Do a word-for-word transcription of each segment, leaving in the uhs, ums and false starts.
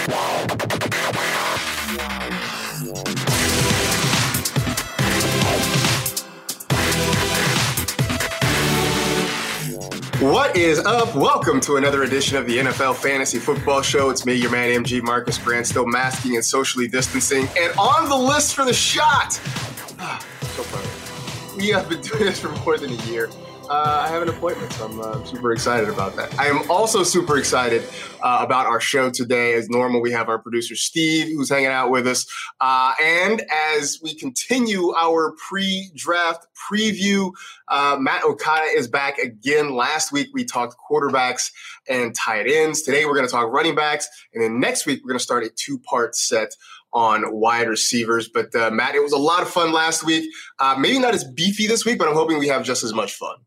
What is up? Welcome to another edition of the N F L Fantasy Football Show. It's me, your man M G Marcus Grant, still masking and socially distancing. And on the list for the shot, ah, so funny. We have been doing this for more than a year. Uh, I have an appointment, so I'm uh, super excited about that. I am also super excited uh, about our show today. As normal, we have our producer, Steve, who's hanging out with us. Uh, and as we continue our pre-draft preview, uh, Matt Okada is back again. Last week, we talked quarterbacks and tight ends. Today, we're going to talk running backs. And then next week, we're going to start a two-part set on wide receivers. But, uh, Matt, it was a lot of fun last week. Uh, maybe not as beefy this week, but I'm hoping we have just as much fun.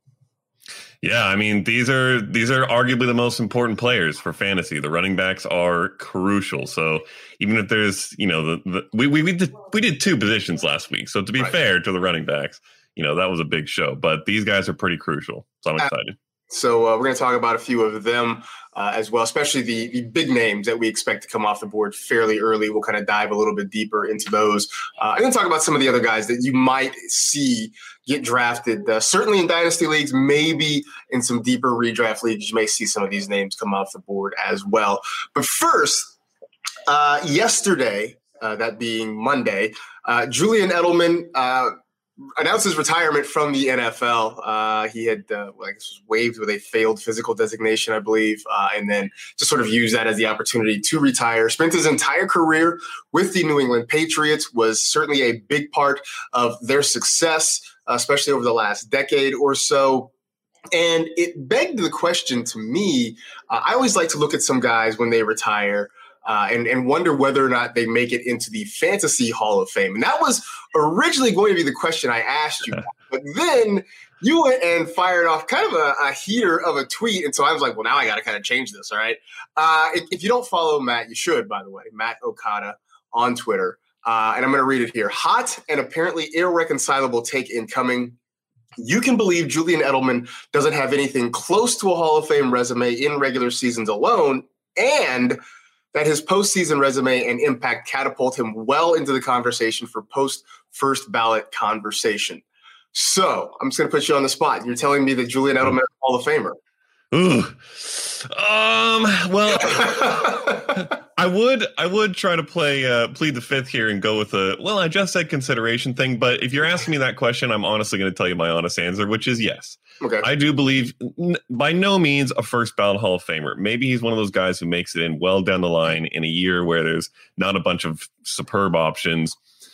Yeah, I mean, these are these are arguably the most important players for fantasy. The running backs are crucial. So even if there's, you know, the, the we we we did, we did two positions last week. So to be right. fair to the running backs, you know, that was a big show. But these guys are pretty crucial. So I'm excited. So uh, we're going to talk about a few of them uh, as well, especially the, the big names that we expect to come off the board fairly early. We'll kind of dive a little bit deeper into those. Uh, and then talk about some of the other guys that you might see get drafted, uh, certainly in dynasty leagues, maybe in some deeper redraft leagues. You may see some of these names come off the board as well. But first, uh, yesterday, uh, that being Monday, uh, Julian Edelman uh, announced his retirement from the N F L. Uh, he had, uh, well, I guess, was waived with a failed physical designation, I believe, uh, and then just sort of used that as the opportunity to retire. Spent his entire career with the New England Patriots, was certainly a big part of their success, especially over the last decade or so. And it begged the question to me, uh, I always like to look at some guys when they retire Uh, and, and wonder whether or not they make it into the Fantasy Hall of Fame. And that was originally going to be the question I asked you. But then you went and fired off kind of a, a heater of a tweet. And so I was like, well, now I got to kind of change this, all right? Uh, if, if you don't follow Matt, you should, by the way, Matt Okada on Twitter. Uh, and I'm going to read it here. Hot and apparently irreconcilable take incoming. You can believe Julian Edelman doesn't have anything close to a Hall of Fame resume in regular seasons alone, and that his postseason resume and impact catapult him well into the conversation for post-first ballot conversation. So I'm just going to put you on the spot. You're telling me that Julian Edelman is a Hall of Famer. Ooh. Um, well, I would I would try to play uh, plead the fifth here and go with a, well, I just said consideration thing. But if you're asking me that question, I'm honestly going to tell you my honest answer, which is yes. Okay. I do believe, n- by no means a first ballot Hall of Famer. Maybe he's one of those guys who makes it in well down the line in a year where there's not a bunch of superb options.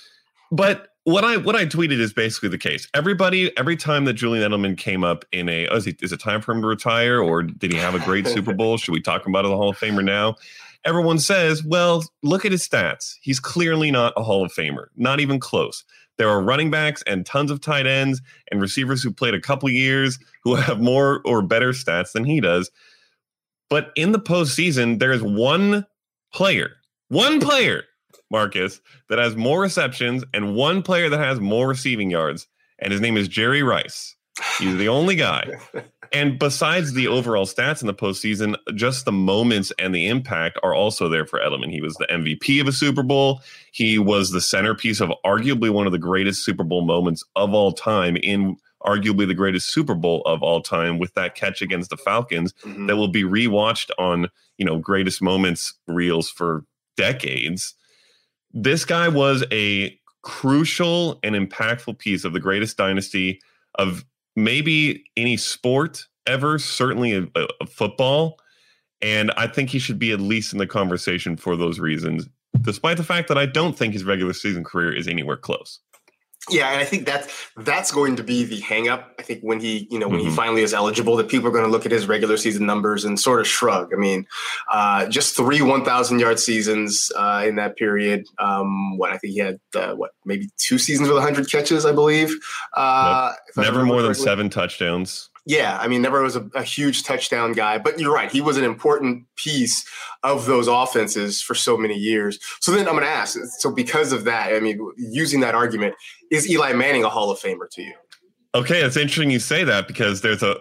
But what I what I tweeted is basically the case. Everybody, every time that Julian Edelman came up in a, oh, is, he, is it time for him to retire, or did he have a great Super Bowl? Should we talk about the Hall of Famer now? Everyone says, well, look at his stats. He's clearly not a Hall of Famer, not even close. There are running backs and tons of tight ends and receivers who played a couple years who have more or better stats than he does. But in the postseason, there is one player, one player, Marcus, that has more receptions and one player that has more receiving yards, and his name is Jerry Rice. He's the only guy. And besides the overall stats in the postseason, just the moments and the impact are also there for Edelman. He was the M V P of a Super Bowl. He was the centerpiece of arguably one of the greatest Super Bowl moments of all time, in arguably the greatest Super Bowl of all time, with that catch against the Falcons mm-hmm. that will be rewatched on, you know, greatest moments reels for decades. This guy was a crucial and impactful piece of the greatest dynasty of maybe any sport ever, certainly a, a, a football. And I think he should be at least in the conversation for those reasons, despite the fact that I don't think his regular season career is anywhere close. Yeah, and I think that's that's going to be the hang up. I think when he, you know, when mm-hmm. he finally is eligible, that people are going to look at his regular season numbers and sort of shrug. I mean, uh, just three one thousand yard seasons uh, in that period. Um, what I think he had, uh, what maybe two seasons with one hundred catches, I believe. Uh, nope. Never more than seven touchdowns. Yeah, I mean, never was a, a huge touchdown guy, but you're right. He was an important piece of those offenses for so many years. So then I'm going to ask, so because of that, I mean, using that argument, is Eli Manning a Hall of Famer to you? Okay, it's interesting you say that, because there's a, a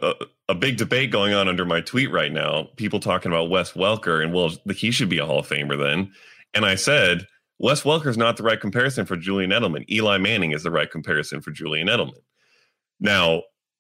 a big debate going on under my tweet right now. People talking about Wes Welker and, well, he should be a Hall of Famer then. And I said, Wes Welker is not the right comparison for Julian Edelman. Eli Manning is the right comparison for Julian Edelman. Now,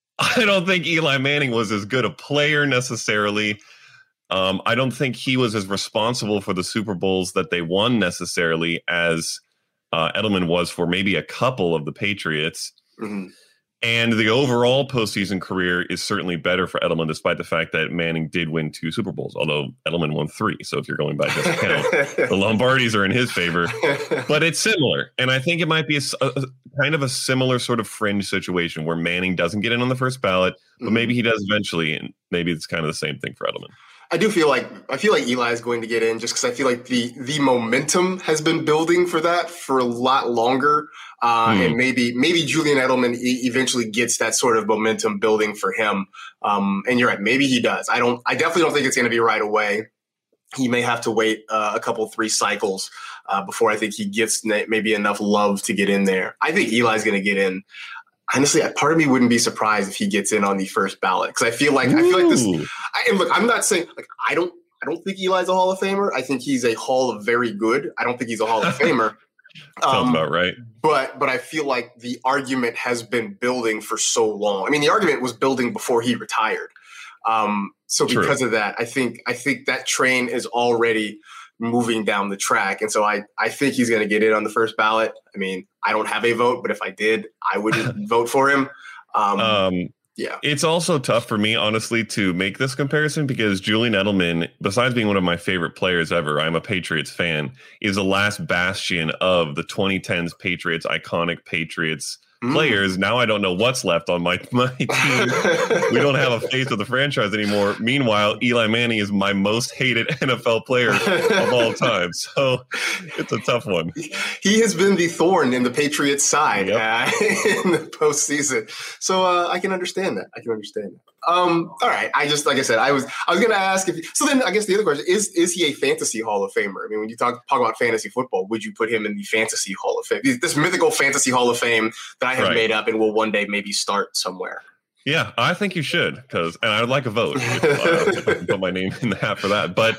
I don't think Eli Manning was as good a player necessarily. Um, I don't think he was as responsible for the Super Bowls that they won necessarily as uh, Edelman was for maybe a couple of the Patriots. Mm-hmm. And the overall postseason career is certainly better for Edelman, despite the fact that Manning did win two Super Bowls, although Edelman won three. So if you're going by just count, the Lombardis are in his favor. But it's similar. And I think it might be a, a kind of a similar sort of fringe situation where Manning doesn't get in on the first ballot, but maybe he does eventually. And maybe it's kind of the same thing for Edelman. I do feel like I feel like Eli is going to get in just because I feel like the the momentum has been building for that for a lot longer, uh, mm. and maybe maybe Julian Edelman e- eventually gets that sort of momentum building for him. Um, and you're right, maybe he does. I don't. I definitely don't think it's going to be right away. He may have to wait uh, a couple three cycles uh, before I think he gets na- maybe enough love to get in there. I think Eli's going to get in. Honestly, part of me wouldn't be surprised if he gets in on the first ballot because I feel like Ooh. I feel like this. I, and look, I'm not saying like I don't. I don't think Eli's a Hall of Famer. I think he's a Hall of Very Good. I don't think he's a Hall of Famer. Sounds um, about right. But but I feel like the argument has been building for so long. I mean, the argument was building before he retired. Um, so True. because of that, I think I think that train is already moving down the track. And so I, I think he's going to get in on the first ballot. I mean, I don't have a vote, but if I did, I would vote for him. Um, um, yeah. It's also tough for me, honestly, to make this comparison because Julian Edelman, besides being one of my favorite players ever, I'm a Patriots fan, is the last bastion of the twenty tens Patriots, iconic Patriots players. Now I don't know what's left on my, my team. We don't have a face of the franchise anymore. Meanwhile, Eli Manning is my most hated N F L player of all time. So it's a tough one. He has been the thorn in the Patriots' side yep. uh, in the postseason. So uh, I can understand that. I can understand that. Um, all right. I just, like I said, I was, I was going to ask if, so then I guess the other question is, is he a fantasy Hall of Famer? I mean, when you talk, talk about fantasy football, would you put him in the fantasy Hall of Fame? This mythical fantasy Hall of Fame that I have right. made up and will one day maybe start somewhere. Yeah, I think you should because, and I'd like a vote if, uh, if I can put my name in the hat for that. But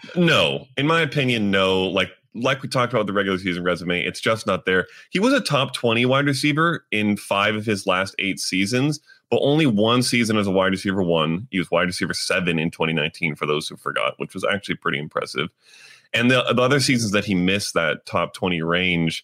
no, in my opinion, no, like, like we talked about the regular season resume, it's just not there. He was a top twenty wide receiver in five of his last eight seasons, but only one season as a wide receiver one. He was wide receiver seven in twenty nineteen for those who forgot, which was actually pretty impressive. And the, the other seasons that he missed that top twenty range,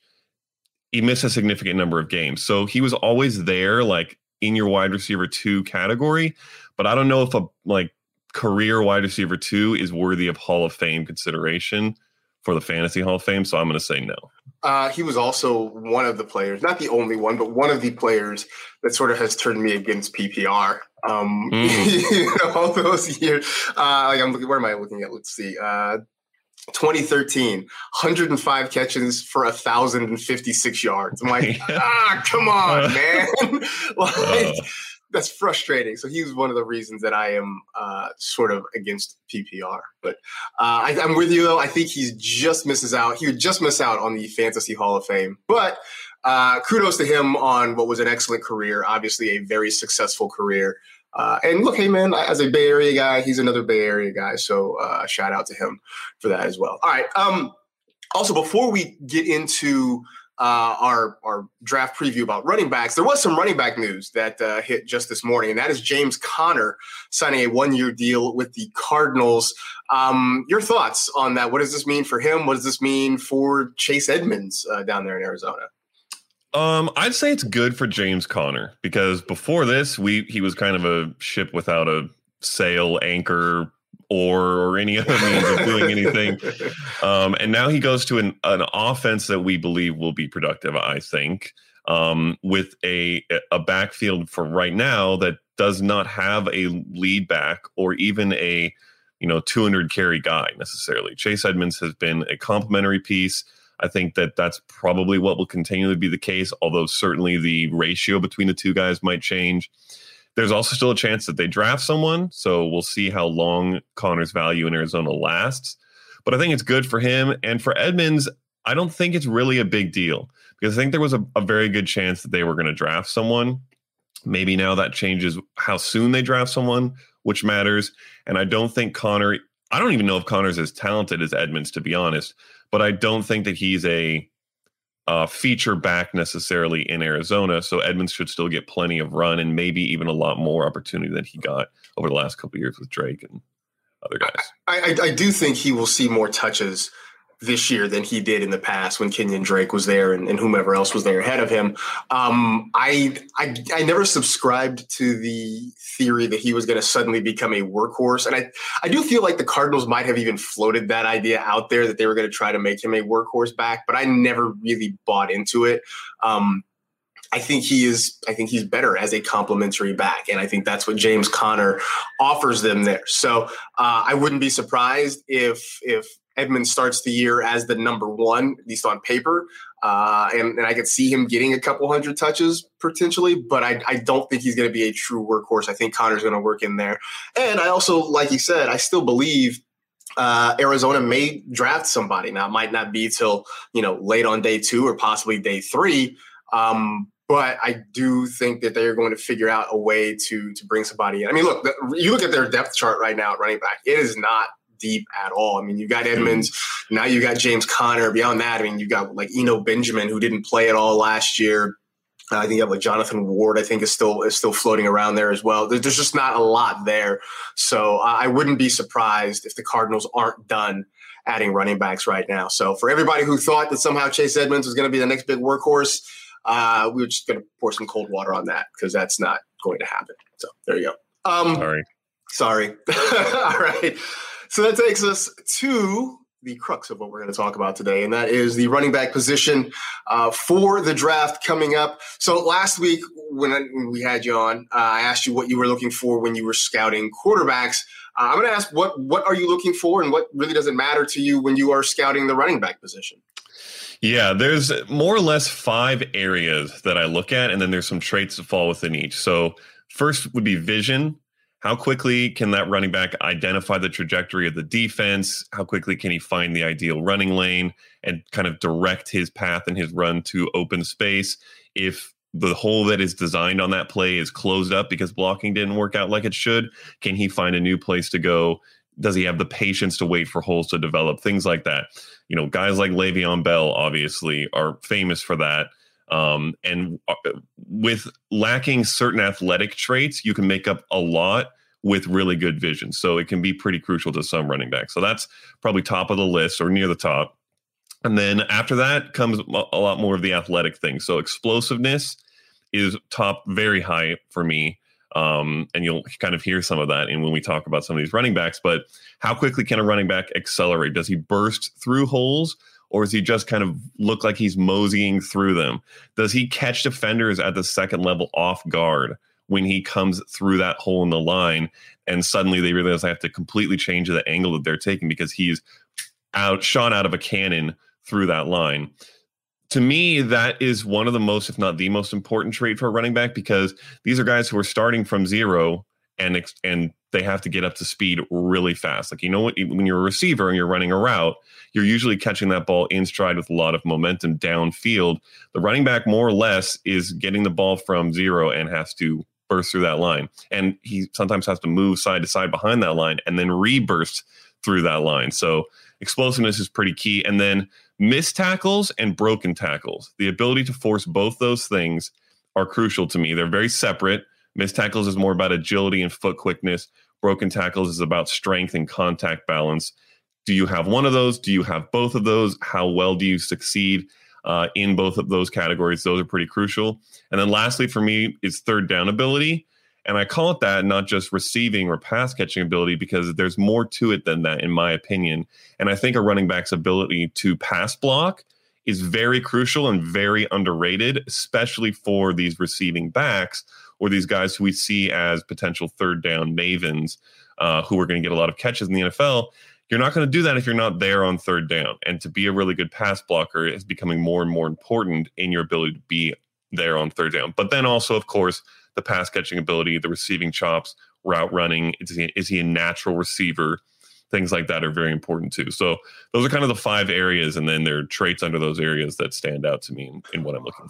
he missed a significant number of games. So he was always there, like in your wide receiver two category. But I don't know if a like career wide receiver two is worthy of Hall of Fame consideration for the Fantasy Hall of Fame, so I'm going to say no. Uh, he was also one of the players, not the only one, but one of the players that sort of has turned me against P P R. Um, mm. you know, all those years. Uh, like I'm looking, where am I looking at? Let's see. Uh, twenty thirteen, one hundred five catches for one thousand fifty-six yards. I'm like, ah, come on, man. like, uh. That's frustrating. So he was one of the reasons that I am uh, sort of against P P R. But uh, I, I'm with you, though. I think he's just misses out. He would just miss out on the Fantasy Hall of Fame. But uh, kudos to him on what was an excellent career, obviously a very successful career. Uh, and look, hey, man, as a Bay Area guy, he's another Bay Area guy. So uh, shout out to him for that as well. All right. Um, also, before we get into Uh, our our draft preview about running backs, there was some running back news that uh, hit just this morning, and that is James Conner signing a one-year deal with the Cardinals. Um, your thoughts on that? What does this mean for him? What does this mean for Chase Edmonds uh, down there in Arizona? Um, I'd say it's good for James Conner because before this, we he was kind of a ship without a sail, anchor, or or any other means of doing anything. Um, and now he goes to an, an offense that we believe will be productive, I think, um, with a, a backfield for right now that does not have a lead back or even a, you know, two hundred carry guy necessarily. Chase Edmonds has been a complementary piece. I think that that's probably what will continue to be the case, although certainly the ratio between the two guys might change. There's also still a chance that they draft someone, so we'll see how long Conner's value in Arizona lasts. But I think it's good for him. And for Edmonds, I don't think it's really a big deal because I think there was a, a very good chance that they were going to draft someone. Maybe now that changes how soon they draft someone, which matters. And I don't think Connor, I don't even know if Connor's as talented as Edmonds, to be honest, but I don't think that he's a uh, feature back necessarily in Arizona. So Edmonds should still get plenty of run and maybe even a lot more opportunity than he got over the last couple of years with Drake and other guys. I, I, I do think he will see more touches this year than he did in the past when Kenyon Drake was there and, and whomever else was there ahead of him. Um, I, I I never subscribed to the theory that he was going to suddenly become a workhorse. And I, I do feel like the Cardinals might have even floated that idea out there that they were going to try to make him a workhorse back, but I never really bought into it. Um, I think he is, I think he's better as a complementary back. And I think that's what James Conner offers them there. So uh, I wouldn't be surprised if, if, Edmonds starts the year as the number one, at least on paper. Uh, and, and I could see him getting a couple hundred touches potentially, but I, I don't think he's going to be a true workhorse. I think Connor's going to work in there. And I also, like you said, I still believe uh, Arizona may draft somebody. Now, it might not be till, you know, late on day two or possibly day three. Um, But I do think that they're going to figure out a way to to bring somebody in. I mean, look, the, you look at their depth chart right now at running back. It is not deep at all. I mean, you got Edmonds, now you got James Conner. Beyond that, I mean, you got like Eno Benjamin, who didn't play at all last year. Uh, I think you have like Jonathan Ward, I think is still is still floating around there as well. There's, there's just not a lot there. So uh, I wouldn't be surprised if the Cardinals aren't done adding running backs right now. So for everybody who thought that somehow Chase Edmonds was going to be the next big workhorse, uh, we we're just going to pour some cold water on that because that's not going to happen. So there you go. Um, Sorry. Sorry. All right. So that takes us to the crux of what we're going to talk about today, and that is the running back position uh, for the draft coming up. So last week when, I, when we had you on, uh, I asked you what you were looking for when you were scouting quarterbacks. Uh, I'm going to ask what what are you looking for and what really doesn't matter to you when you are scouting the running back position? Yeah, there's more or less five areas that I look at, and then there's some traits that fall within each. So first would be vision. How quickly can that running back identify the trajectory of the defense? How quickly can he find the ideal running lane and kind of direct his path and his run to open space? If the hole that is designed on that play is closed up because blocking didn't work out like it should, can he find a new place to go? Does he have the patience to wait for holes to develop? Things like that. You know, guys like Le'Veon Bell obviously are famous for that. Um, and with lacking certain athletic traits, you can make up a lot with really good vision. So it can be pretty crucial to some running backs. So that's probably top of the list or near the top. And then after that comes a lot more of the athletic things. So explosiveness is top very high for me. Um, and you'll kind of hear some of that in when we talk about some of these running backs. But how quickly can a running back accelerate? Does he burst through holes? Or does he just kind of look like he's moseying through them? Does he catch defenders at the second level off guard when he comes through that hole in the line and suddenly they realize they have to completely change the angle that they're taking because he's out shot out of a cannon through that line? To me, that is one of the most, if not the most important trait for a running back, because these are guys who are starting from zero and and they have to get up to speed really fast. Like, you know what, when you're a receiver and you're running a route, you're usually catching that ball in stride with a lot of momentum downfield. The running back more or less is getting the ball from zero and has to burst through that line. And he sometimes has to move side to side behind that line and then reburst through that line. So explosiveness is pretty key. And then missed tackles and broken tackles. The ability to force both those things are crucial to me. They're very separate. Missed tackles is more about agility and foot quickness. Broken tackles is about strength and contact balance. Do you have one of those? Do you have both of those? How well do you succeed uh, in both of those categories? Those are pretty crucial. And then lastly, for me, is third down ability. And I call it that, not just receiving or pass catching ability, because there's more to it than that, in my opinion. And I think a running back's ability to pass block is very crucial and very underrated, especially for these receiving backs or these guys who we see as potential third down mavens uh, who are going to get a lot of catches in the N F L. You're not going to do that if you're not there on third down. And to be a really good pass blocker is becoming more and more important in your ability to be there on third down. But then also, of course, the pass catching ability, the receiving chops, route running. Is he, is he a natural receiver? Things like that are very important too. So those are kind of the five areas, and then there are traits under those areas that stand out to me in, in what I'm looking for.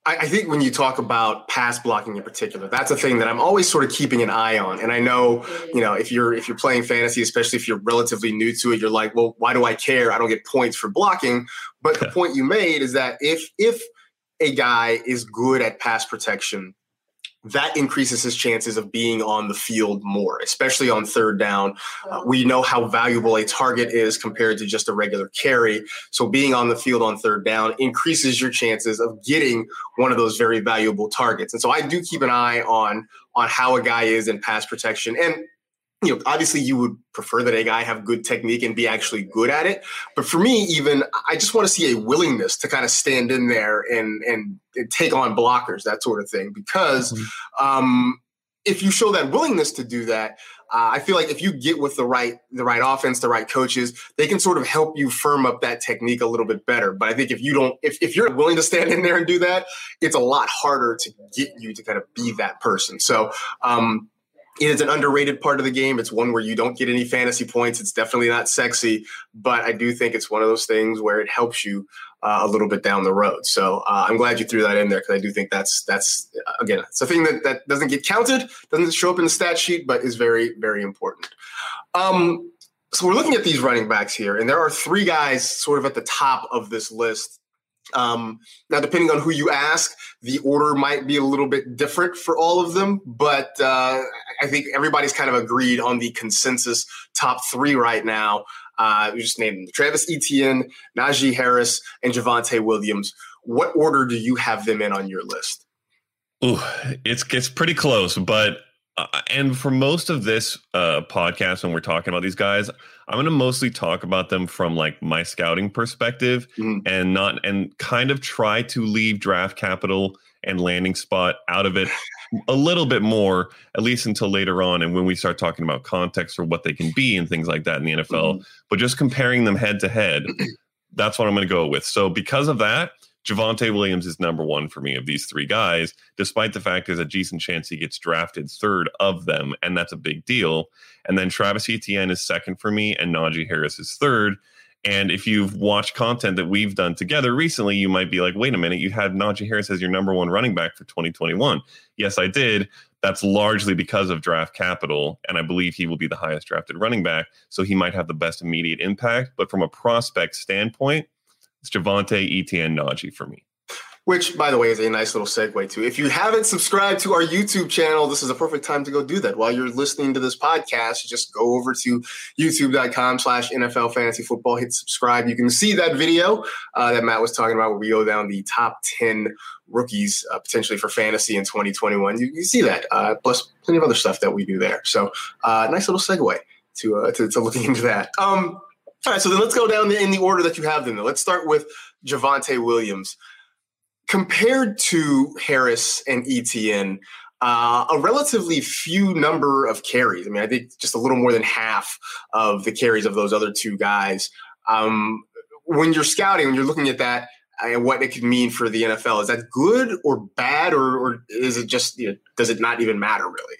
I, I think when you talk about pass blocking in particular, that's a thing that I'm always sort of keeping an eye on. And I know, you know, if you're if you're playing fantasy, especially if you're relatively new to it, you're like, well, why do I care? I don't get points for blocking. But the point you made is that if if a guy is good at pass protection, that increases his chances of being on the field more, especially on third down. Uh, we know how valuable a target is compared to just a regular carry. So being on the field on third down increases your chances of getting one of those very valuable targets. And so I do keep an eye on, on how a guy is in pass protection. And you know, obviously you would prefer that a guy have good technique and be actually good at it. But for me, even, I just want to see a willingness to kind of stand in there and, and, and take on blockers, that sort of thing. Because mm-hmm. um, if you show that willingness to do that, uh, I feel like if you get with the right the right offense, the right coaches, they can sort of help you firm up that technique a little bit better. But I think if you don't, if, if you're willing to stand in there and do that, it's a lot harder to get you to kind of be that person. So, um, it is an underrated part of the game. It's one where you don't get any fantasy points. It's definitely not sexy, but I do think it's one of those things where it helps you uh, a little bit down the road. So uh, I'm glad you threw that in there because I do think that's, that's again, it's a thing that, that doesn't get counted, doesn't show up in the stat sheet, but is very, very important. Um, so we're looking at these running backs here, and there are three guys sort of at the top of this list. Um, now, depending on who you ask, the order might be a little bit different for all of them, but uh, I think everybody's kind of agreed on the consensus top three right now. Uh, we just named them: Travis Etienne, Najee Harris, and Javonte Williams. What order do you have them in on your list? Ooh, it's it's pretty close, but uh, and for most of this uh, podcast, when we're talking about these guys, I'm going to mostly talk about them from like my scouting perspective mm. and not and kind of try to leave draft capital and landing spot out of it a little bit more, at least until later on. And when we start talking about context or what they can be and things like that in the N F L, mm-hmm. but just comparing them head to head, that's what I'm going to go with. So because of that, Javonte Williams is number one for me of these three guys, despite the fact there's a decent chance he gets drafted third of them, and that's a big deal. And then Travis Etienne is second for me, and Najee Harris is third. And if you've watched content that we've done together recently, you might be like, wait a minute, you had Najee Harris as your number one running back for twenty twenty-one. Yes, I did. That's largely because of draft capital, and I believe he will be the highest drafted running back, so he might have the best immediate impact. But from a prospect standpoint, it's Javonte, Etienne, Najee for me. Which, by the way, is a nice little segue to, if you haven't subscribed to our YouTube channel, this is a perfect time to go do that. While you're listening to this podcast, just go over to youtube.com slash NFL Fantasy Football, hit subscribe. You can see that video uh, that Matt was talking about where we go down the top ten rookies uh, potentially for fantasy in twenty twenty-one. You, you see that, uh, plus plenty of other stuff that we do there. So uh, nice little segue to, uh, to, to looking into that. Um, all right, so then let's go down in the order that you have them. Let's start with Javonte Williams. Compared to Harris and Etienne, uh, a relatively few number of carries. I mean, I think just a little more than half of the carries of those other two guys. Um, when you're scouting, when you're looking at that and what it could mean for the N F L, is that good or bad, or, or is it just, you know, does it not even matter really?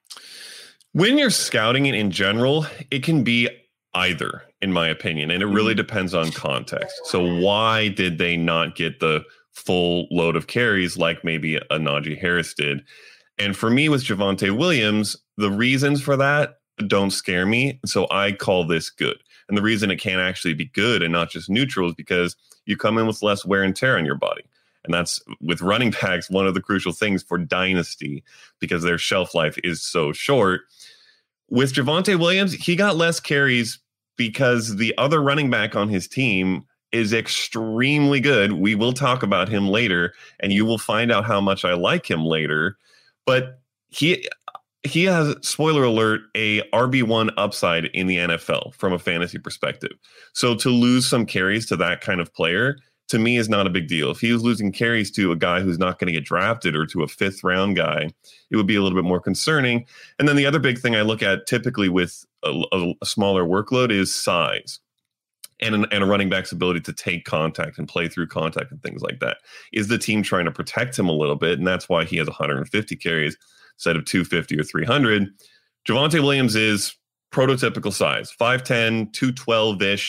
When you're scouting it in general, it can be either, in my opinion, and it really depends on context. So why did they not get the full load of carries like maybe a Najee Harris did? And for me with Javonte Williams, the reasons for that don't scare me. So I call this good. And the reason it can't actually be good and not just neutral is because you come in with less wear and tear on your body. And that's, with running backs, one of the crucial things for dynasty, because their shelf life is so short. With Javonte Williams, he got less carries because the other running back on his team is extremely good. We will talk about him later, and you will find out how much I like him later. But he he has, spoiler alert, a R B one upside in the N F L from a fantasy perspective. So to lose some carries to that kind of player, to me, is not a big deal. If he was losing carries to a guy who's not going to get drafted or to a fifth round guy, it would be a little bit more concerning. And then the other big thing I look at typically with a, a, a smaller workload is size. And, an, and a running back's ability to take contact and play through contact and things like that. Is the team trying to protect him a little bit? And that's why he has one hundred fifty carries instead of two fifty or three hundred. Javonte Williams is prototypical size, five ten, two twelve-ish.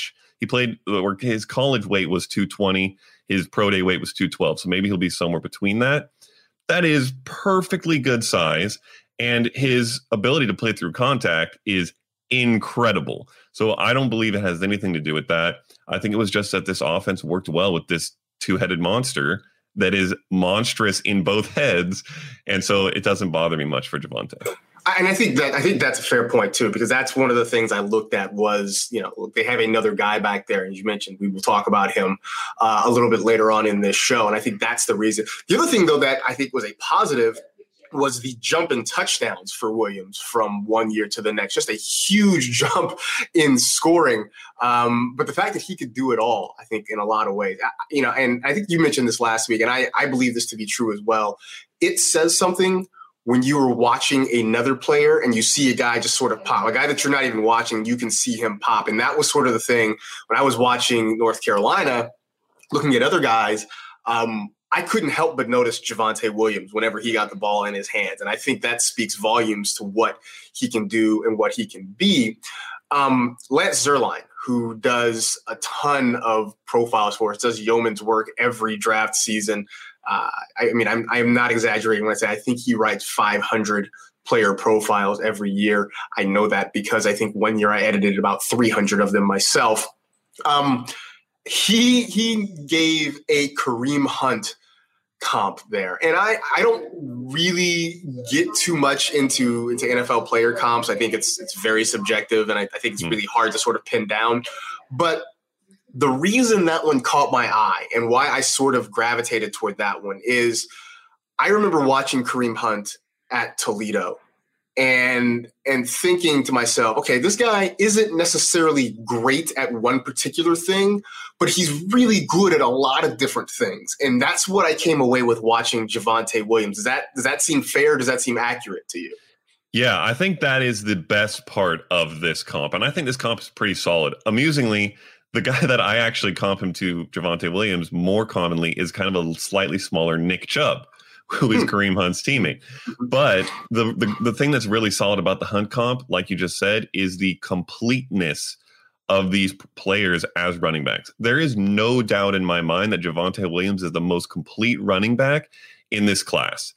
He played, or his college weight was two twenty. His pro day weight was two twelve. So maybe he'll be somewhere between that. That is perfectly good size. And his ability to play through contact is incredible. So I don't believe it has anything to do with that. I think it was just that this offense worked well with this two-headed monster that is monstrous in both heads. And so it doesn't bother me much for Javonte. And I think that I think that's a fair point too, because that's one of the things I looked at was, you know, they have another guy back there, as you mentioned. We will talk about him uh, a little bit later on in this show, and I think that's the reason. The other thing, though, that I think was a positive was the jump in touchdowns for Williams from one year to the next. Just a huge jump in scoring, um, but the fact that he could do it all, I think, in a lot of ways, I, you know. And I think you mentioned this last week, and I, I believe this to be true as well. It says something when you are watching another player and you see a guy just sort of pop, a guy that you're not even watching, you can see him pop. And that was sort of the thing when I was watching North Carolina, looking at other guys, um, I couldn't help but notice Javonte Williams whenever he got the ball in his hands. And I think that speaks volumes to what he can do and what he can be. Um, Lance Zierlein, who does a ton of profiles for us, does yeoman's work every draft season. Uh, I, I mean, I'm I'm not exaggerating when I say I think he writes five hundred player profiles every year. I know that because I think one year I edited about three hundred of them myself. Um, he he gave a Kareem Hunt comp there, and I I don't really get too much into into N F L player comps. I think it's it's very subjective, and I, I think it's really hard to sort of pin down. But the reason that one caught my eye and why I sort of gravitated toward that one is I remember watching Kareem Hunt at Toledo and and thinking to myself, okay, this guy isn't necessarily great at one particular thing, but he's really good at a lot of different things. And that's what I came away with watching Javonte Williams. Does that does that seem fair? Does that seem accurate to you? Yeah, I think that is the best part of this comp. And I think this comp is pretty solid. Amusingly, the guy that I actually comp him to, Javonte Williams, more commonly is kind of a slightly smaller Nick Chubb, who is Kareem Hunt's teammate. But the, the the thing that's really solid about the Hunt comp, like you just said, is the completeness of these players as running backs. There is no doubt in my mind that Javonte Williams is the most complete running back in this class.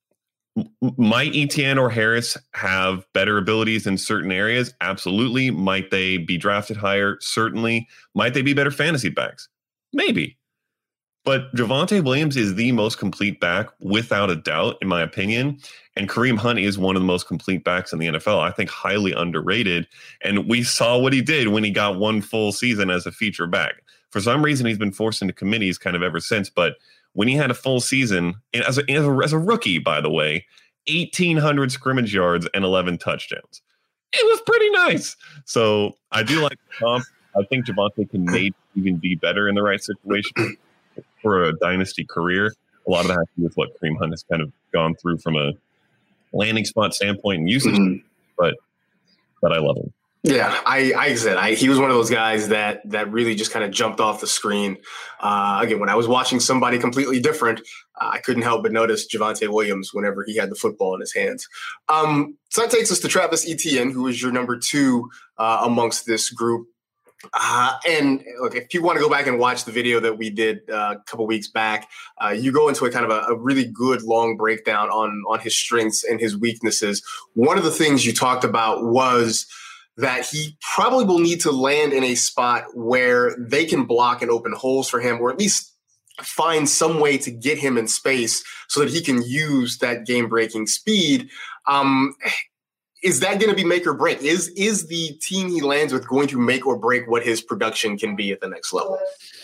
Might Etienne or Harris have better abilities in certain areas? Absolutely. Might they be drafted higher? Certainly. Might they be better fantasy backs? Maybe. But Javonte Williams is the most complete back without a doubt, in my opinion. And Kareem Hunt is one of the most complete backs in the N F L. I think highly underrated. And we saw what he did when he got one full season as a feature back. For some reason, he's been forced into committees kind of ever since. But when he had a full season, as a, as a, as a rookie, by the way, eighteen hundred scrimmage yards and eleven touchdowns. It was pretty nice. So I do like the comp. I think Javonte can maybe even be better in the right situation for a dynasty career. A lot of that has to do with what Kareem Hunt has kind of gone through from a landing spot standpoint and usage, mm-hmm. but but I love him. Yeah, I, I said I, he was one of those guys that that really just kind of jumped off the screen. Uh, again, when I was watching somebody completely different, uh, I couldn't help but notice Javonte Williams whenever he had the football in his hands. Um, so that takes us to Travis Etienne, who is your number two uh, amongst this group. Uh, and look, if you want to go back and watch the video that we did uh, a couple weeks back, uh, you go into a kind of a, a really good long breakdown on on his strengths and his weaknesses. One of the things you talked about was that he probably will need to land in a spot where they can block and open holes for him, or at least find some way to get him in space so that he can use that game-breaking speed. Um, is that going to be make or break? Is is the team he lands with going to make or break what his production can be at the next level?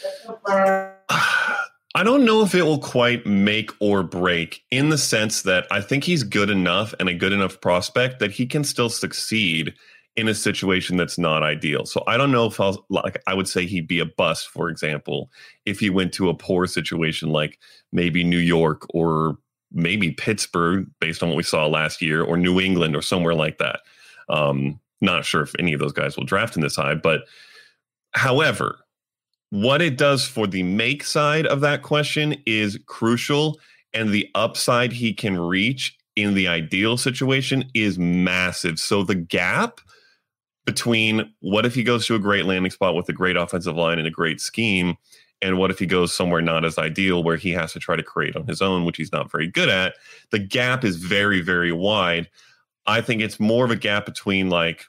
I don't know if it will quite make or break, in the sense that I think he's good enough and a good enough prospect that he can still succeed in a situation that's not ideal. So I don't know if I'll, like, I would say he'd be a bust, for example, if he went to a poor situation like maybe New York or maybe Pittsburgh, based on what we saw last year, or New England or somewhere like that. Um, not sure if any of those guys will draft in this high, but however, what it does for the make side of that question is crucial, and the upside he can reach in the ideal situation is massive. So the gap between what if he goes to a great landing spot with a great offensive line and a great scheme, and what if he goes somewhere not as ideal where he has to try to create on his own, which he's not very good at. The gap is very, very wide. I think it's more of a gap between like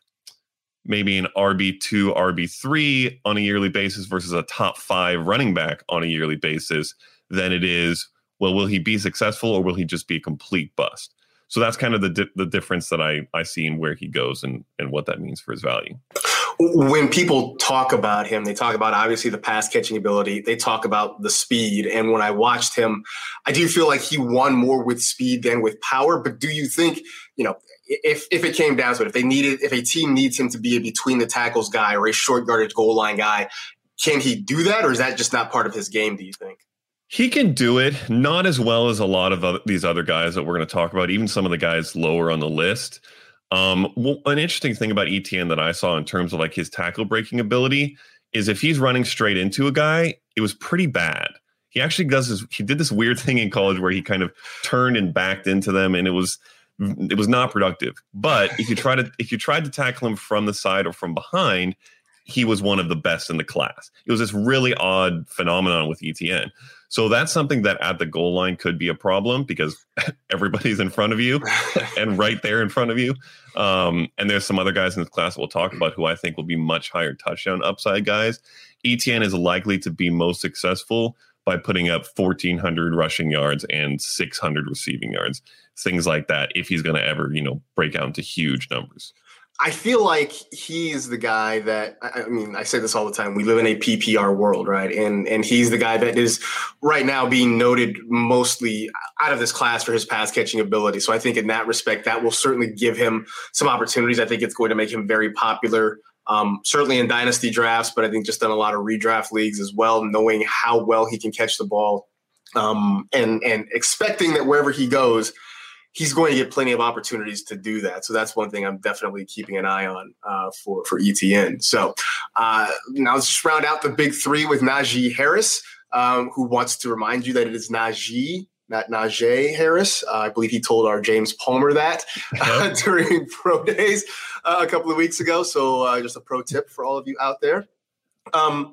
maybe an R B two, R B three on a yearly basis versus a top five running back on a yearly basis than it is, well, will he be successful or will he just be a complete bust? So that's kind of the di- the difference that I, I see in where he goes and, and what that means for his value. When people talk about him, they talk about obviously the pass catching ability. They talk about the speed. And when I watched him, I do feel like he won more with speed than with power. But do you think, you know, if if it came down to it, if they needed, if a team needs him to be a between the tackles guy or a short yardage goal line guy, can he do that? Or is that just not part of his game, do you think? He can do it, not as well as a lot of other, these other guys that we're going to talk about, even some of the guys lower on the list. Um, well, an interesting thing about Etienne that I saw in terms of like his tackle breaking ability is if he's running straight into a guy, it was pretty bad. He actually does this. He did this weird thing in college where he kind of turned and backed into them, and it was it was not productive. But if you try to if you tried to tackle him from the side or from behind, he was one of the best in the class. It was this really odd phenomenon with Etienne. So that's something that at the goal line could be a problem because everybody's in front of you and right there in front of you. Um, and there's some other guys in this class that we'll talk about who I think will be much higher touchdown upside guys. Etienne is likely to be most successful by putting up fourteen hundred rushing yards and six hundred receiving yards, things like that, if he's going to ever, you know, break out into huge numbers. I feel like he's the guy that, I mean, I say this all the time. We live in a P P R world, right? And and he's the guy that is right now being noted mostly out of this class for his pass catching ability. So I think in that respect, that will certainly give him some opportunities. I think it's going to make him very popular, um, certainly in dynasty drafts, but I think just in a lot of redraft leagues as well, knowing how well he can catch the ball um, and and expecting that wherever he goes, he's going to get plenty of opportunities to do that. So that's one thing I'm definitely keeping an eye on uh, for, for Etienne. So uh, now let's just round out the big three with Najee Harris, um, who wants to remind you that it is Najee, not Najee Harris. Uh, I believe he told our James Palmer that uh, during pro days uh, a couple of weeks ago. So uh, just a pro tip for all of you out there. Um,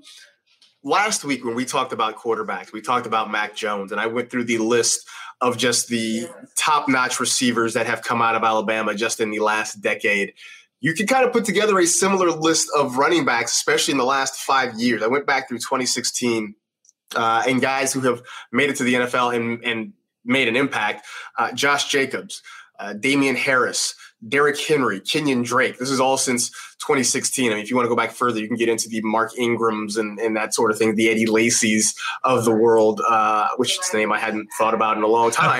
last week when we talked about quarterbacks, we talked about Mac Jones, and I went through the list of just the top-notch receivers that have come out of Alabama just in the last decade. You can kind of put together a similar list of running backs, especially in the last five years. I went back through twenty sixteen uh, and guys who have made it to the N F L and, and made an impact. Uh, Josh Jacobs, uh, Damian Harris, Derrick Henry, Kenyon Drake. This is all since twenty sixteen. I mean, if you want to go back further, you can get into the Mark Ingrams and, and that sort of thing, the Eddie Lacy's of the world, uh, which is a name I hadn't thought about in a long time.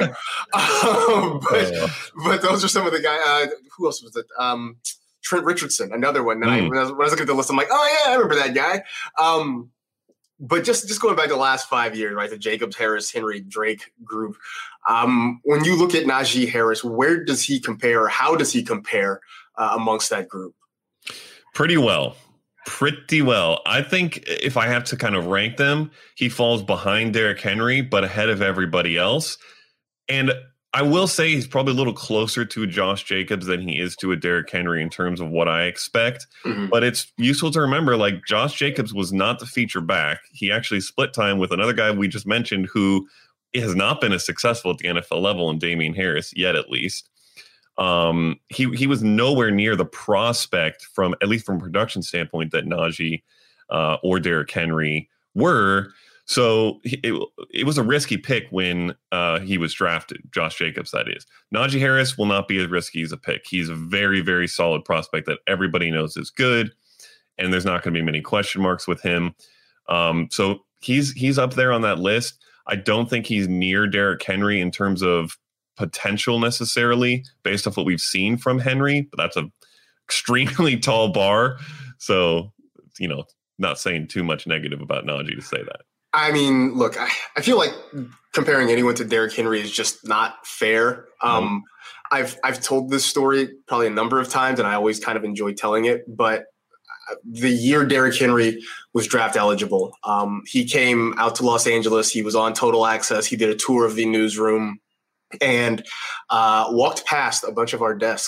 um, but, yeah. but those are some of the guys. Uh, who else was it? Um, Trent Richardson, another one. That mm. I, when, I was, when I was looking at the list, I'm like, oh, yeah, I remember that guy. Um, But just, just going back to the last five years, right, the Jacobs, Harris, Henry, Drake group, um, when you look at Najee Harris, where does he compare or how does he compare uh, amongst that group? Pretty well. Pretty well. I think if I have to kind of rank them, he falls behind Derrick Henry, but ahead of everybody else. And I will say he's probably a little closer to a Josh Jacobs than he is to a Derrick Henry in terms of what I expect. Mm-hmm. But it's useful to remember, like, Josh Jacobs was not the feature back. He actually split time with another guy we just mentioned who has not been as successful at the N F L level, in Damian Harris, yet at least. Um, he he was nowhere near the prospect from, at least from a production standpoint, that Najee uh, or Derrick Henry were. So it, it was a risky pick when uh, he was drafted, Josh Jacobs, that is. Najee Harris will not be as risky as a pick. He's a very, very solid prospect that everybody knows is good, and there's not going to be many question marks with him. Um, so he's he's up there on that list. I don't think he's near Derrick Henry in terms of potential necessarily, based off what we've seen from Henry, but that's a extremely tall bar. So, you know, not saying too much negative about Najee to say that. I mean, look, I, I feel like comparing anyone to Derrick Henry is just not fair. Um, mm-hmm. I've I've told this story probably a number of times, and I always kind of enjoy telling it. But the year Derrick Henry was draft eligible, um, he came out to Los Angeles. He was on Total Access. He did a tour of the newsroom and uh, walked past a bunch of our desks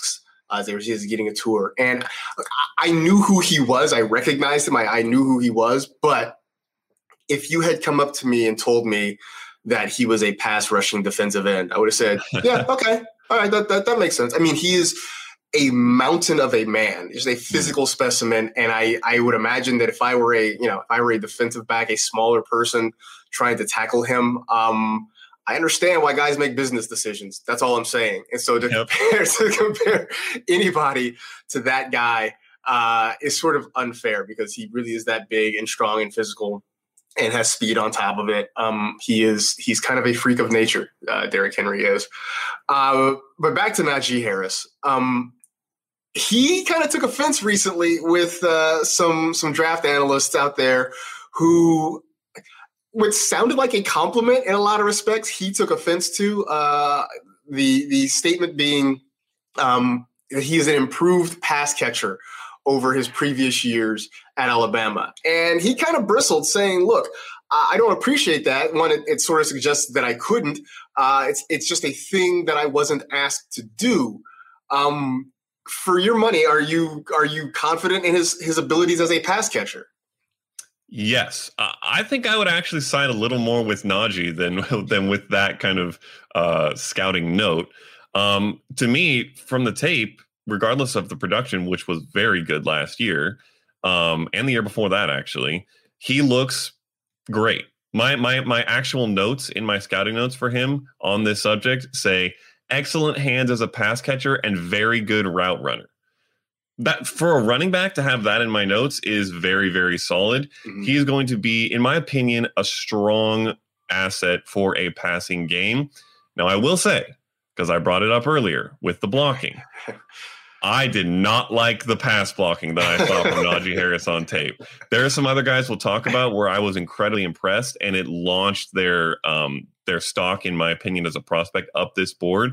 as they were he was getting a tour. And I knew who he was. I recognized him. I, I knew who he was. But if you had come up to me and told me that he was a pass rushing defensive end, I would have said, yeah, okay. All right, that, that, that makes sense. I mean, he is a mountain of a man. He's a physical specimen. And I, I would imagine that if I were a, you know, if I were a defensive back, a smaller person trying to tackle him, um, I understand why guys make business decisions. That's all I'm saying. And so to, yep. compare, to compare anybody to that guy uh, is sort of unfair because he really is that big and strong and physical and has speed on top of it. Um, he is he's kind of a freak of nature, uh, Derrick Henry is. Uh, but back to Najee Harris. Um, he kind of took offense recently with uh, some some draft analysts out there who – what sounded like a compliment in a lot of respects, he took offense to. Uh, the the statement being um, that he is an improved pass catcher over his previous years at Alabama. And he kind of bristled saying, look, I don't appreciate that. One, it, it sort of suggests that I couldn't. Uh, it's it's just a thing that I wasn't asked to do. Um, for your money, are you are you confident in his his abilities as a pass catcher? Yes, uh, I think I would actually side a little more with Najee than than with that kind of uh, scouting note. Um, to me, from the tape, regardless of the production, which was very good last year um, and the year before that, actually, he looks great. My my my actual notes in my scouting notes for him on this subject say excellent hands as a pass catcher and very good route runner. That for a running back to have that in my notes is very, very solid. Mm-hmm. He's going to be, in my opinion, a strong asset for a passing game. Now, I will say, because I brought it up earlier with the blocking, I did not like the pass blocking that I saw from Najee Harris on tape. There are some other guys we'll talk about where I was incredibly impressed, and it launched their um, their stock, in my opinion, as a prospect up this board.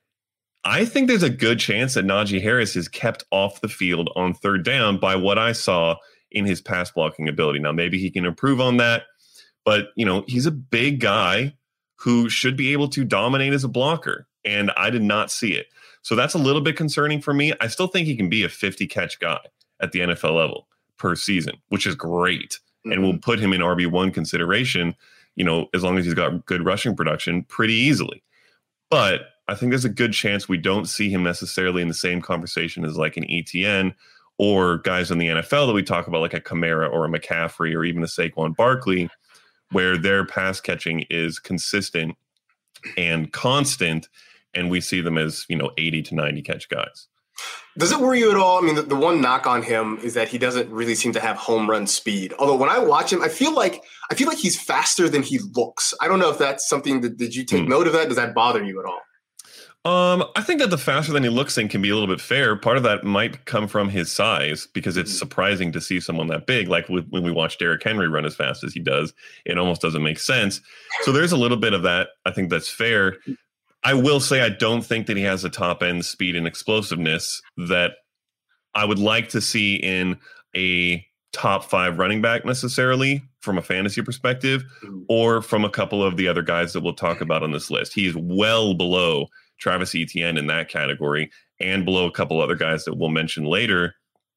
I think there's a good chance that Najee Harris is kept off the field on third down by what I saw in his pass blocking ability. Now, maybe he can improve on that, but you know, he's a big guy who should be able to dominate as a blocker, and I did not see it. So that's a little bit concerning for me. I still think he can be a fifty catch guy at the N F L level per season, which is great, mm-hmm. and will put him in R B one consideration, you know, as long as he's got good rushing production pretty easily. But I think there's a good chance we don't see him necessarily in the same conversation as like an E T N or guys in the N F L that we talk about, like a Kamara or a McCaffrey or even a Saquon Barkley, where their pass catching is consistent and constant, and we see them as, you know, eighty to ninety catch guys. Does it worry you at all? I mean, the, the one knock on him is that he doesn't really seem to have home run speed. Although when I watch him, I feel like I feel like he's faster than he looks. I don't know if that's something that, did you take hmm. note of that? Does that bother you at all? Um, I think that the faster than he looks thing can be a little bit fair. Part of that might come from his size, because it's surprising to see someone that big. Like with, when we watch Derrick Henry run as fast as he does, it almost doesn't make sense. So there's a little bit of that. I think that's fair. I will say I don't think that he has the top end speed and explosiveness that I would like to see in a top five running back necessarily from a fantasy perspective, or from a couple of the other guys that we'll talk about on this list. He is well below Travis Etienne in that category, and below a couple other guys that we'll mention later.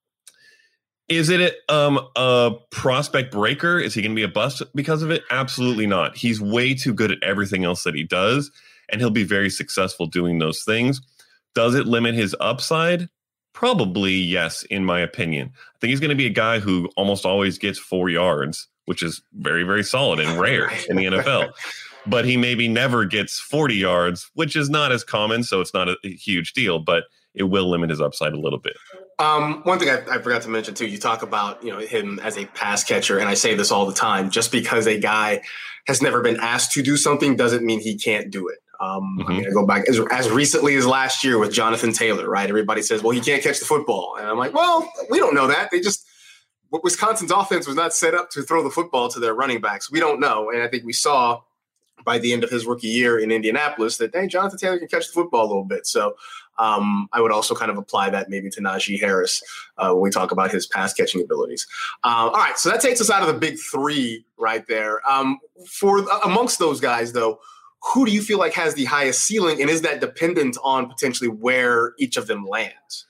Is it um, a prospect breaker? Is he going to be a bust because of it? Absolutely not. He's way too good at everything else that he does, and he'll be very successful doing those things. Does it limit his upside? Probably yes, in my opinion. I think he's going to be a guy who almost always gets four yards, which is very, very solid and rare in the N F L. But he maybe never gets forty yards, which is not as common, so it's not a, a huge deal, but it will limit his upside a little bit. Um, one thing I, I forgot to mention, too, you talk about, you know, him as a pass catcher, and I say this all the time, just because a guy has never been asked to do something doesn't mean he can't do it. Um, mm-hmm. I mean, I go back as, as recently as last year with Jonathan Taylor, right? Everybody says, well, he can't catch the football. And I'm like, well, we don't know that. They just – Wisconsin's offense was not set up to throw the football to their running backs. We don't know, and I think we saw – by the end of his rookie year in Indianapolis that, hey, Jonathan Taylor can catch the football a little bit. So um, I would also kind of apply that maybe to Najee Harris uh, when we talk about his pass catching abilities. Um, all right. So that takes us out of the big three right there. Um, for uh, amongst those guys, though, who do you feel like has the highest ceiling, and is that dependent on potentially where each of them lands?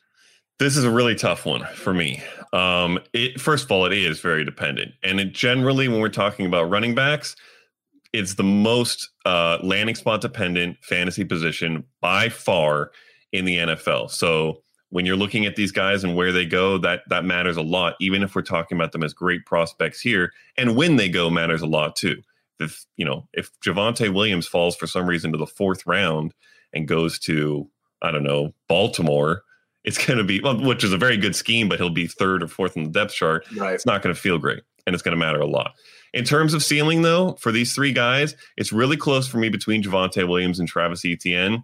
This is a really tough one for me. Um, it, first of all, it is very dependent. And it generally, when we're talking about running backs, it's the most uh, landing spot dependent fantasy position by far in the N F L. So when you're looking at these guys and where they go, that that matters a lot, even if we're talking about them as great prospects here. And when they go matters a lot too. If, you know, if Javonte Williams falls for some reason to the fourth round and goes to, I don't know, Baltimore, it's going to be, well, which is a very good scheme, but he'll be third or fourth in the depth chart. Right. It's not going to feel great, and it's going to matter a lot. In terms of ceiling, though, for these three guys, it's really close for me between Javonte Williams and Travis Etienne.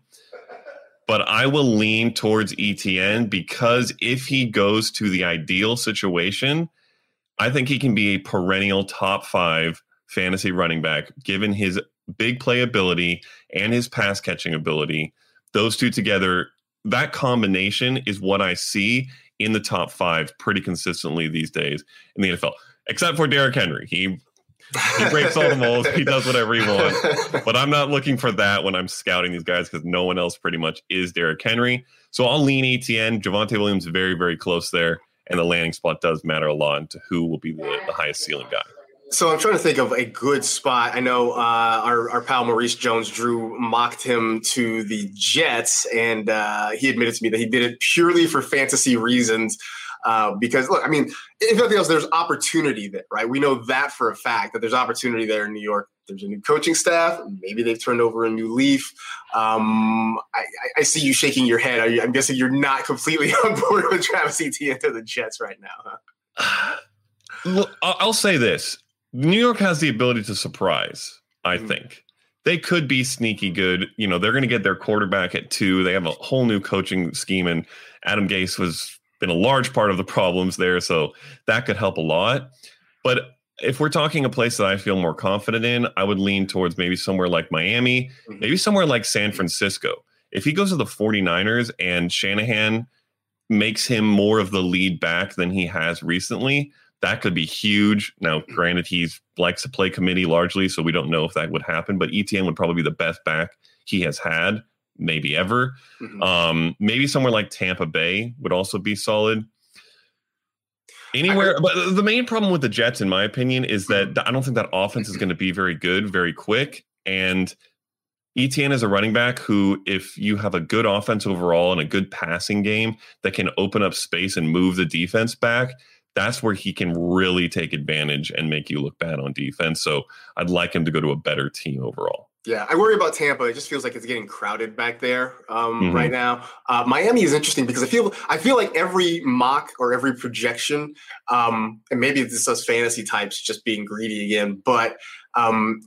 But I will lean towards Etienne because if he goes to the ideal situation, I think he can be a perennial top five fantasy running back, given his big playability and his pass catching ability. Those two together, that combination is what I see in the top five pretty consistently these days in the N F L, except for Derrick Henry. He he breaks all the molds. He does whatever he wants. But I'm not looking for that when I'm scouting these guys because no one else pretty much is Derrick Henry. So I'll lean Etienne. Javonte Williams very, very close there. And the landing spot does matter a lot into who will be the, the highest ceiling guy. So I'm trying to think of a good spot. I know uh, our, our pal Maurice Jones-Drew mocked him to the Jets, and uh, he admitted to me that he did it purely for fantasy reasons. Uh, because, look, I mean, if nothing else, there's opportunity there, right? We know that for a fact, that there's opportunity there in New York. There's a new coaching staff. Maybe they've turned over a new leaf. Um, I, I see you shaking your head. You, I'm guessing you're not completely on board with Travis Etienne to the Jets right now, huh? Look, I'll say this. New York has the ability to surprise, I mm-hmm. think. They could be sneaky good. You know, they're going to get their quarterback at two. They have a whole new coaching scheme, and Adam Gase was been a large part of the problems there, so that could help a lot. But if we're talking a place that I feel more confident in, I would lean towards maybe somewhere like Miami, mm-hmm. maybe somewhere like San Francisco. If he goes to the 49ers and Shanahan makes him more of the lead back than he has recently, that could be huge. Now, granted, he likes to play committee largely, so we don't know if that would happen, but Etienne would probably be the best back he has had, maybe ever. Mm-hmm. Um, maybe somewhere like Tampa Bay would also be solid. Anywhere, but the main problem with the Jets, in my opinion, is that I don't think that offense is going to be very good, very quick. And Etienne is a running back who, if you have a good offense overall and a good passing game that can open up space and move the defense back, that's where he can really take advantage and make you look bad on defense. So I'd like him to go to a better team overall. Yeah, I worry about Tampa. It just feels like it's getting crowded back there um, Mm-hmm. right now. Uh, Miami is interesting because I feel I feel like every mock or every projection, um, and maybe it's us fantasy types just being greedy again, but um,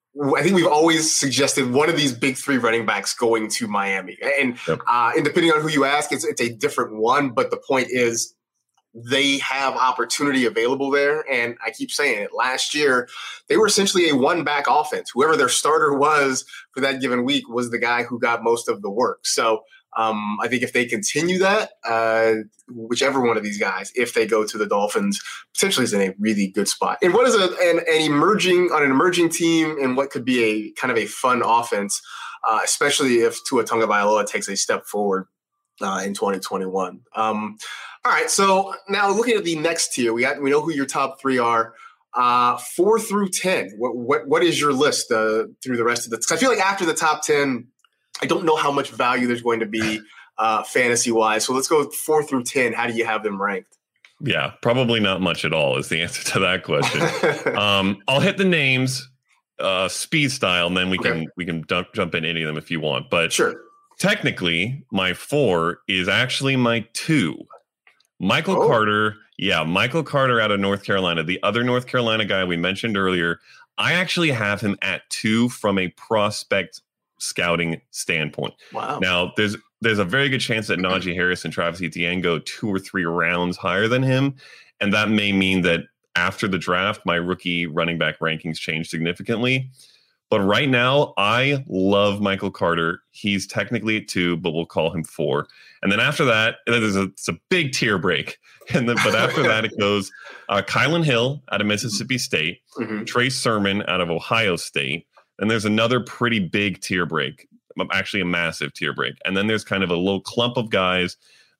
I think we've always suggested one of these big three running backs going to Miami. And, Yep. uh, and depending on who you ask, it's, it's a different one. But the point is, they have opportunity available there. And I keep saying it, last year, they were essentially a one-back offense. Whoever their starter was for that given week was the guy who got most of the work. So um, I think if they continue that, uh, whichever one of these guys, if they go to the Dolphins, potentially is in a really good spot. And what is a, an, an emerging on an emerging team and what could be a kind of a fun offense, uh, especially if Tua Tagovailoa takes a step forward uh, in twenty twenty-one. Um, All right, so now looking at the next tier, we got we know who your top three are. Uh, four through ten. What what what is your list uh, through the rest of the? Because I feel like after the top ten, I don't know how much value there's going to be uh, fantasy wise. So let's go four through ten. How do you have them ranked? Yeah, probably not much at all is the answer to that question. um, I'll hit the names, uh, speed style, and then we Okay. can we can dump, jump in any of them if you want. But Sure. technically, my four is actually my two. Michael Oh. Carter, yeah, Michael Carter out of North Carolina, the other North Carolina guy we mentioned earlier. I actually have him at two from a prospect scouting standpoint. Wow. Now, there's there's a very good chance that Najee Harris and Travis Etienne go two or three rounds higher than him, and that may mean that after the draft, my rookie running back rankings change significantly. But right now, I love Michael Carter. He's technically at two, but we'll call him four. And then after that, there's a, it's a big tier break. And then, but after that, it goes uh, Kylan Hill out of Mississippi State, Mhm. Trey Sermon out of Ohio State. And there's another pretty big tier break, actually a massive tier break. And then there's kind of a little clump of guys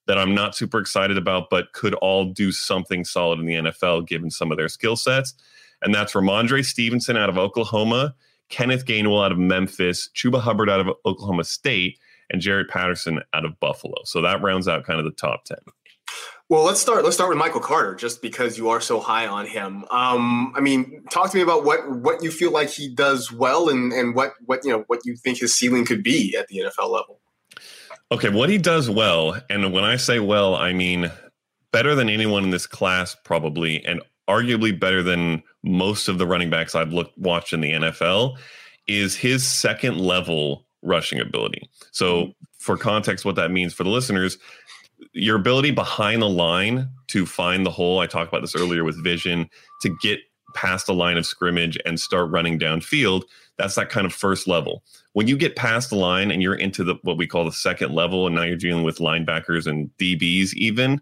that I'm not super excited about, but could all do something solid in the N F L given some of their skill sets. And that's Ramondre Stevenson out of Oklahoma, Kenneth Gainwell out of Memphis, Chuba Hubbard out of Oklahoma State, and Jaret Patterson out of Buffalo. So that rounds out kind of the top ten. Well, let's start. Let's start with Michael Carter, just because you are so high on him. Um, I mean, talk to me about what, what you feel like he does well, and, and what what you know what you think his ceiling could be at the N F L level. Okay, what he does well, and when I say well, I mean better than anyone in this class probably, and arguably better than most of the running backs I've looked watched in the N F L, is his second level rushing ability. So, for context, what that means for the listeners. Your ability behind the line to find the hole, I talked about this earlier with vision, to get past the line of scrimmage and start running downfield, that's that kind of first level. When you get past the line and you're into the what we call the second level, and now you're dealing with linebackers and D Bs even,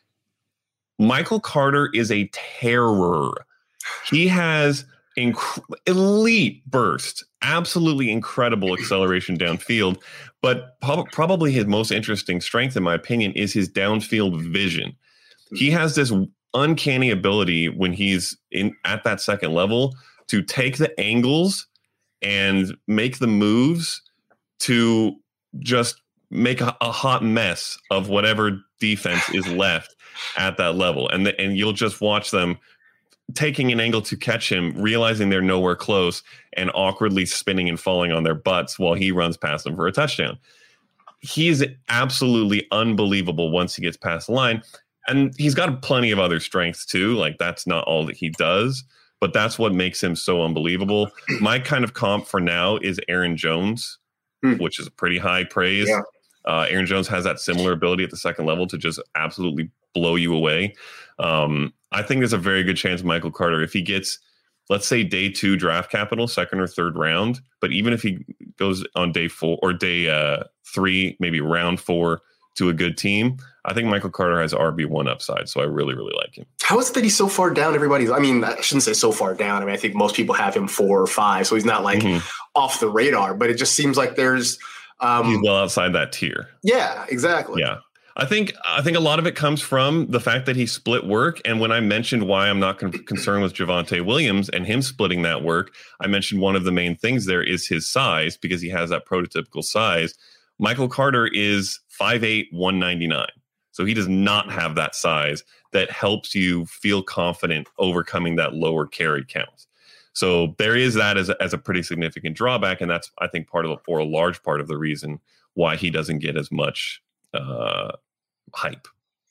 Michael Carter is a terror. He has inc- elite burst, absolutely incredible acceleration downfield. But prob- probably his most interesting strength, in my opinion, is his downfield vision. He has this uncanny ability when he's in at that second level to take the angles and make the moves to just make a, a hot mess of whatever defense is left at that level. And, the, and you'll just watch them taking an angle to catch him, realizing they're nowhere close, and awkwardly spinning and falling on their butts while he runs past them for a touchdown. He's absolutely unbelievable once he gets past the line. And he's got plenty of other strengths too. Like, that's not all that he does, but that's what makes him so unbelievable. My kind of comp for now is Aaron Jones, hmm. which is a pretty high praise. Yeah. Uh, Aaron Jones has that similar ability at the second level to just absolutely blow you away. Um, I think there's a very good chance Michael Carter, if he gets, let's say, day two draft capital, second or third round, but even if he goes on day four or day uh, three, maybe round four to a good team, I think Michael Carter has R B one upside. So I really, really like him. How is it that he's so far down everybody's? I mean, I shouldn't say so far down. I mean, I think most people have him four or five, so he's not like mm-hmm. off the radar, but it just seems like there's um, he's well outside that tier. Yeah, exactly. Yeah. I think I think a lot of it comes from the fact that he split work. And when I mentioned why I'm not con- concerned with Javonte Williams and him splitting that work, I mentioned one of the main things there is his size, because he has that prototypical size. Michael Carter is five eight, one ninety-nine. So he does not have that size that helps you feel confident overcoming that lower carry count. So there is that as a, as a pretty significant drawback. And that's, I think, part of the, or a large part of the reason why he doesn't get as much uh, hype.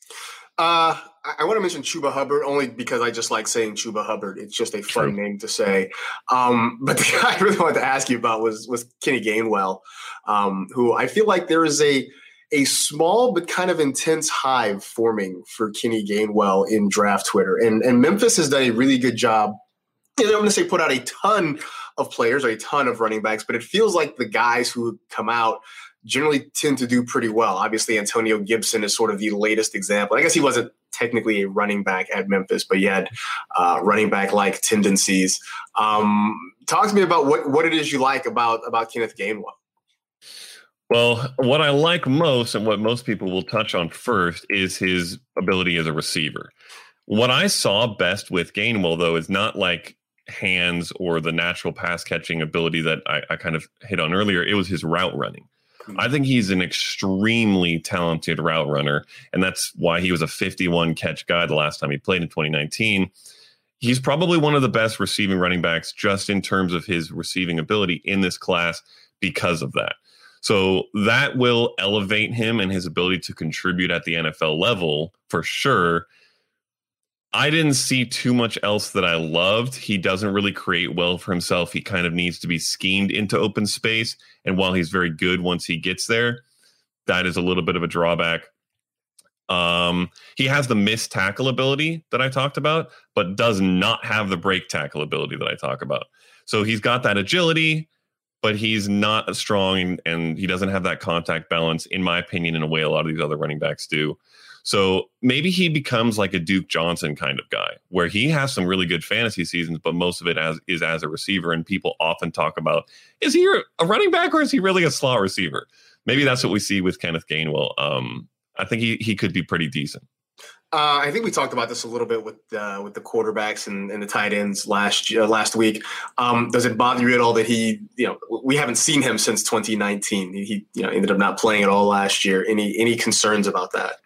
Uh, I want to mention Chuba Hubbard only because I just like saying Chuba Hubbard. It's just a fun True. name to say. Um, but the guy I really wanted to ask you about was was Kenny Gainwell, um, who I feel like there is a a small but kind of intense hive forming for Kenny Gainwell in draft Twitter. And, and Memphis has done a really good job. I'm going to say put out a ton of players or a ton of running backs, but it feels like the guys who come out generally tend to do pretty well. Obviously, Antonio Gibson is sort of the latest example. I guess he wasn't technically a running back at Memphis, but he had uh, running back-like tendencies. Um, talk to me about what, what it is you like about, about Kenneth Gainwell. Well, what I like most and what most people will touch on first is his ability as a receiver. What I saw best with Gainwell, though, is not like hands or the natural pass catching ability that I, I kind of hit on earlier. It was his route running. I think he's an extremely talented route runner, and that's why he was a fifty-one catch guy the last time he played in twenty nineteen. He's probably one of the best receiving running backs just in terms of his receiving ability in this class because of that. So that will elevate him and his ability to contribute at the N F L level for sure. I didn't see too much else that I loved. He doesn't really create well for himself. He kind of needs to be schemed into open space. And while he's very good once he gets there, that is a little bit of a drawback. Um, he has the missed tackle ability that I talked about, but does not have the break tackle ability that I talk about. So he's got that agility, but he's not as strong, and, and he doesn't have that contact balance, in my opinion, in a way a lot of these other running backs do. So maybe he becomes like a Duke Johnson kind of guy, where he has some really good fantasy seasons, but most of it as, is as a receiver. And people often talk about, is he a running back or is he really a slot receiver? Maybe that's what we see with Kenneth Gainwell. Um, I think he he could be pretty decent. Uh, I think we talked about this a little bit with uh, with the quarterbacks and, and the tight ends last uh, last week. Um, does it bother you at all that he, you know, we haven't seen him since twenty nineteen? He, you know, ended up not playing at all last year. Any any concerns about that?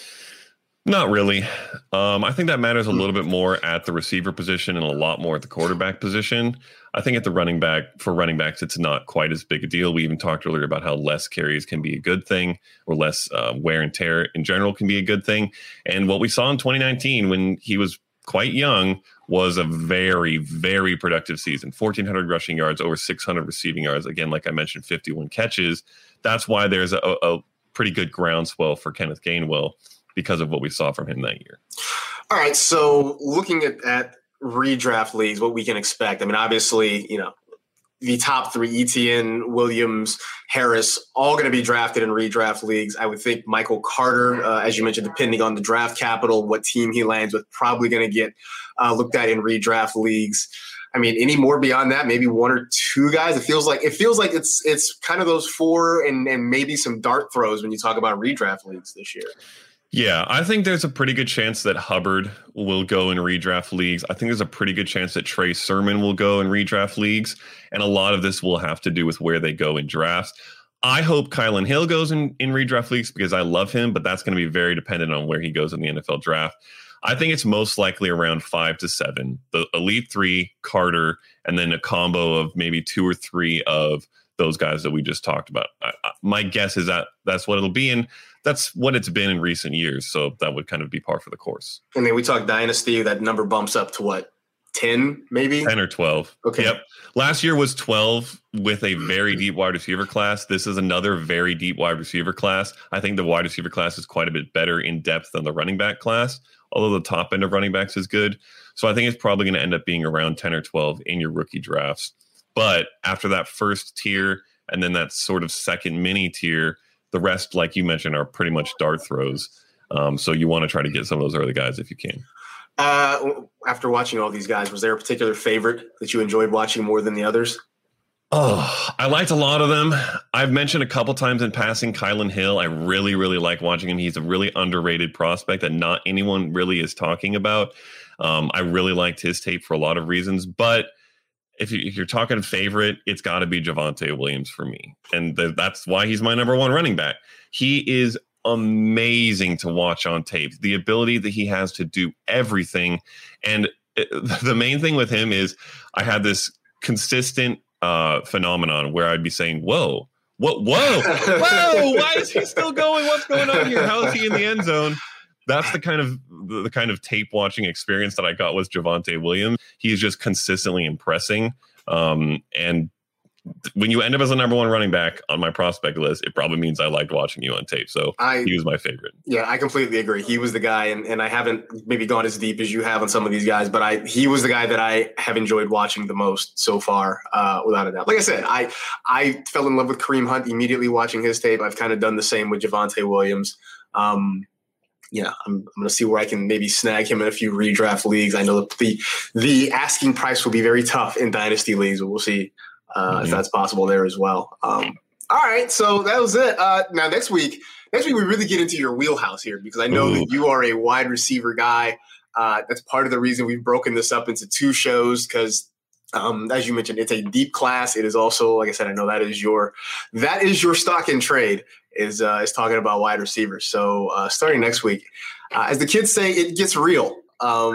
Not really. Um, I think that matters a little bit more at the receiver position and a lot more at the quarterback position. I think at the running back, for running backs, it's not quite as big a deal. We even talked earlier about how less carries can be a good thing, or less uh, wear and tear in general can be a good thing. And what we saw in twenty nineteen when he was quite young was a very, very productive season. fourteen hundred rushing yards, over six hundred receiving yards. Again, like I mentioned, fifty-one catches. That's why there's a, a pretty good groundswell for Kenneth Gainwell, because of what we saw from him that year. All right. So looking at, at redraft leagues, what we can expect. I mean, obviously, you know, the top three, Etienne, Williams, Harris, all going to be drafted in redraft leagues. I would think Michael Carter, uh, as you mentioned, depending on the draft capital, what team he lands with, probably going to get uh, looked at in redraft leagues. I mean, any more beyond that? Maybe one or two guys. It feels like it feels like it's it's kind of those four and and maybe some dart throws when you talk about redraft leagues this year. Yeah, I think there's a pretty good chance that Hubbard will go in redraft leagues. I think there's a pretty good chance that Trey Sermon will go in redraft leagues. And a lot of this will have to do with where they go in drafts. I hope Kylan Hill goes in, in redraft leagues because I love him, but that's going to be very dependent on where he goes in the N F L draft. I think it's most likely around five to seven. The Elite Three, Carter, and then a combo of maybe two or three of those guys that we just talked about. I, I, my guess is that that's what it'll be. And that's what it's been in recent years. So that would kind of be par for the course. And then we talk dynasty, that number bumps up to what? ten, maybe? ten or twelve. Okay. Yep. Last year was twelve with a very deep wide receiver class. This is another very deep wide receiver class. I think the wide receiver class is quite a bit better in depth than the running back class, although the top end of running backs is good. So I think it's probably going to end up being around ten or twelve in your rookie drafts. But after that first tier and then that sort of second mini tier, the rest, like you mentioned, are pretty much dart throws. Um, so you want to try to get some of those early guys if you can. Uh, after watching all these guys, was there a particular favorite that you enjoyed watching more than the others? Oh, I liked a lot of them. I've mentioned a couple times in passing Kylan Hill. I really, really like watching him. He's a really underrated prospect that not anyone really is talking about. Um, I really liked his tape for a lot of reasons, but If, you, if you're talking favorite, it's got to be Javonte Williams for me. And th- that's why he's my number one running back. He is amazing to watch on tape. The ability that he has to do everything. And it, the main thing with him is I had this consistent uh, phenomenon where I'd be saying, whoa, what, whoa, whoa, why is he still going? What's going on here? How is he in the end zone? That's the kind of the kind of tape watching experience that I got with Javonte Williams. He's just consistently impressing. Um, and when you end up as a number one running back on my prospect list, it probably means I liked watching you on tape. So I, he was my favorite. Yeah, I completely agree. He was the guy, and, and I haven't maybe gone as deep as you have on some of these guys, but I he was the guy that I have enjoyed watching the most so far, uh, without a doubt. Like I said, I I fell in love with Kareem Hunt immediately watching his tape. I've kind of done the same with Javonte Williams. Um, Yeah, I'm, I'm going to see where I can maybe snag him in a few redraft leagues. I know the the asking price will be very tough in dynasty leagues, but we'll see uh, mm-hmm. if that's possible there as well. Um, all right, so that was it. Uh, now next week, next week we really get into your wheelhouse here because I know Ooh. that you are a wide receiver guy. Uh, that's part of the reason we've broken this up into two shows because, um, as you mentioned, it's a deep class. It is also, like I said, I know that is your that is your stock in trade. Is uh, is talking about wide receivers. So uh, starting next week, uh, as the kids say, it gets real. Um,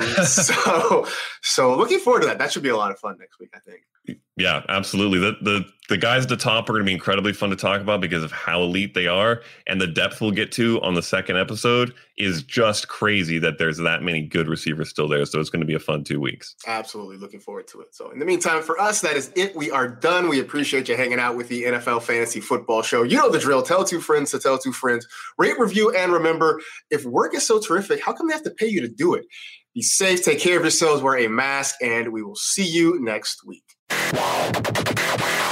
so so looking forward to that. That should be a lot of fun next week, I think. Yeah, absolutely. The the the guys at the top are going to be incredibly fun to talk about because of how elite they are, and the depth we'll get to on the second episode is just crazy that there's that many good receivers still there. So it's going to be a fun two weeks. Absolutely, looking forward to it. So in the meantime, for us, that is it. We are done. We appreciate you hanging out with the N F L Fantasy Football Show. You know the drill. Tell two friends to tell two friends. Rate, review, and remember, if work is so terrific, how come they have to pay you to do it? Be safe, take care of yourselves, wear a mask, and we will see you next week.